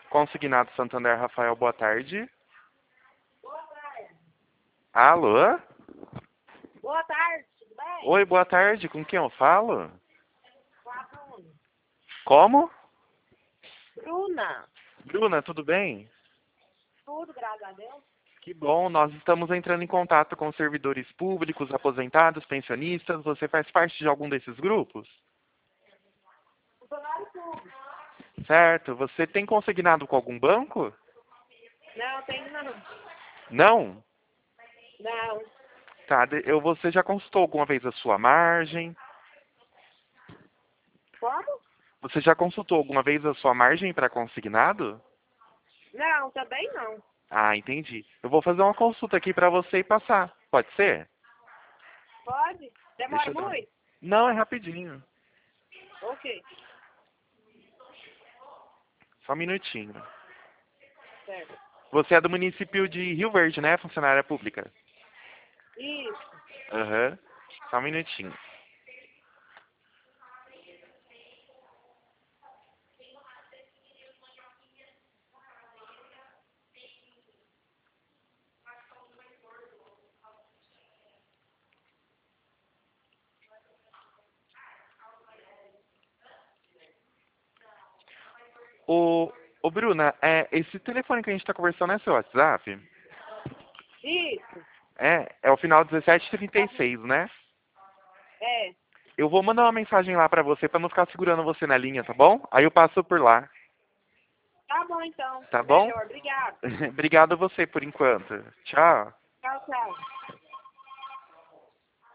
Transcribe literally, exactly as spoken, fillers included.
Consignado Santander Rafael, boa tarde. Boa tarde. Alô? Boa tarde, tudo bem? Oi, boa tarde. Com quem eu falo? Com a Bruna. Como? Bruna. Bruna, tudo bem? Tudo, graças a Deus. Que bom. Nós estamos entrando em contato com servidores públicos, aposentados, pensionistas. Você faz parte de algum desses grupos? Funcionário público. Certo. Você tem consignado com algum banco? Não, tem não. Não? Não. Tá. de- Eu, você já consultou alguma vez a sua margem? Como? Você já consultou alguma vez a sua margem para consignado? Não, também não. Ah, entendi. Eu vou fazer uma consulta aqui para você e passar. Pode ser? Pode? Deixa Demora eu dar. muito? Não, é rapidinho. Ok. Só um minutinho. Certo. Você é do município de Rio Verde, né? Funcionária pública. Isso. Aham. Só um minutinho. Ô, ô Bruna, é, esse telefone que a gente tá conversando é seu WhatsApp? Isso. É, é o final dezessete trinta e seis, né? É. Eu vou mandar uma mensagem lá pra você pra não ficar segurando você na linha, tá bom? Aí eu passo por lá, Tá bom, então. tá bom? Melhor. Obrigado. Obrigado a você por enquanto. Tchau. Tchau, tchau.